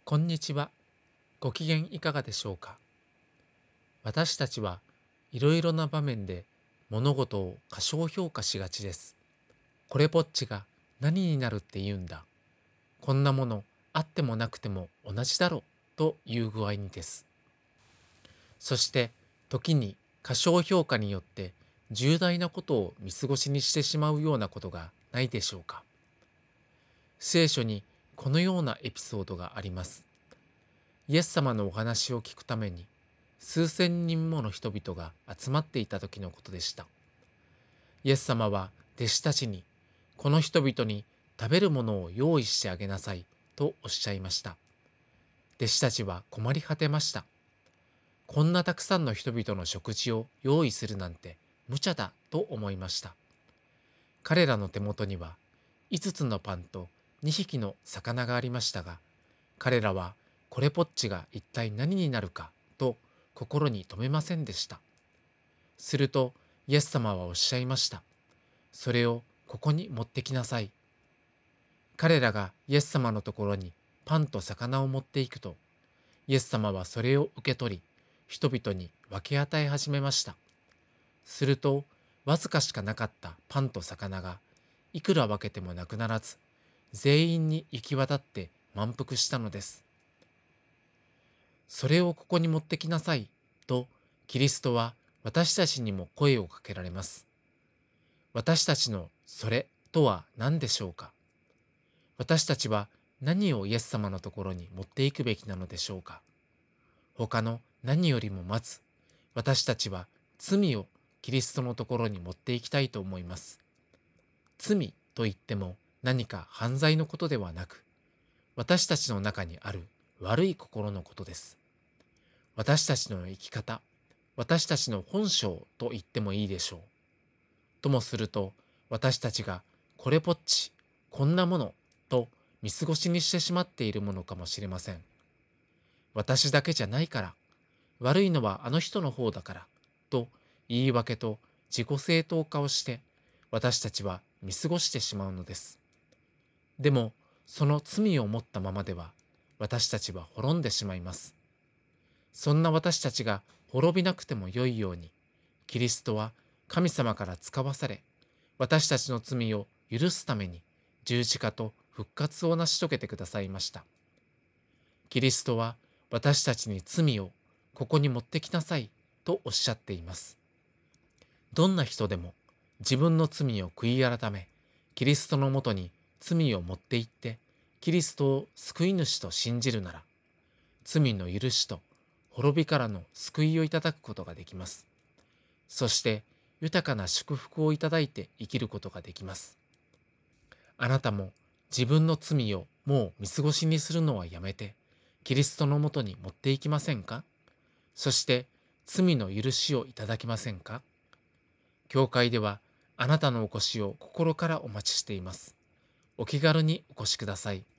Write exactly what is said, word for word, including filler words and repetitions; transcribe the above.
こんにちは。ご機嫌いかがでしょうか。私たちはいろいろな場面で物事を過小評価しがちです。これぽっちが何になるって言うんだ。こんなものあってもなくても同じだろという具合にです。そして時に過小評価によって重大なことを見過ごしにしてしまうようなことがないでしょうか。聖書にこのようなエピソードがあります。イエス様のお話を聞くために数千人もの人々が集まっていた時のことでした。イエス様は弟子たちに、この人々に食べるものを用意してあげなさいとおっしゃいました。弟子たちは困り果てました。こんなたくさんの人々の食事を用意するなんて無茶だと思いました。彼らの手元にはいつつのパンとにひきの魚がありましたが、彼らはこれぽっちが一体何になるかと心に留めませんでした。するとイエス様はおっしゃいました。それをここに持ってきなさい。彼らがイエス様のところにパンと魚を持っていくと、イエス様はそれを受け取り、人々に分け与え始めました。すると、わずかしかなかったパンと魚が、いくら分けてもなくならず、全員に行き渡って満腹したのです。それをここに持ってきなさいと、キリストは私たちにも声をかけられます。私たちのそれとは何でしょうか。私たちは何をイエス様のところに持っていくべきなのでしょうか。他の何よりもまず、私たちは罪をキリストのところに持っていきたいと思います。罪といっても何か犯罪のことではなく、私たちの中にある悪い心のことです。私たちの生き方、私たちの本性と言ってもいいでしょう。ともすると、私たちがこれぽっち、こんなものと見過ごしにしてしまっているものかもしれません。私だけじゃないから、悪いのはあの人の方だから、と言い訳と自己正当化をして、私たちは見過ごしてしまうのです。でも、その罪を持ったままでは、私たちは滅んでしまいます。そんな私たちが滅びなくてもよいように、キリストは神様から使わされ、私たちの罪を許すために十字架と復活を成し遂げてくださいました。キリストは私たちに罪をここに持ってきなさいとおっしゃっています。どんな人でも自分の罪を悔い改め、キリストのもとに罪を持って行って、キリストを救い主と信じるなら、罪の許しと滅びからの救いをいただくことができます。そして豊かな祝福をいただいて生きることができます。あなたも自分の罪をもう見過ごしにするのはやめて、キリストのもとに持っていきませんか。そして罪の許しをいただけませんか。教会ではあなたのお越しを心からお待ちしています。お気軽にお越しください。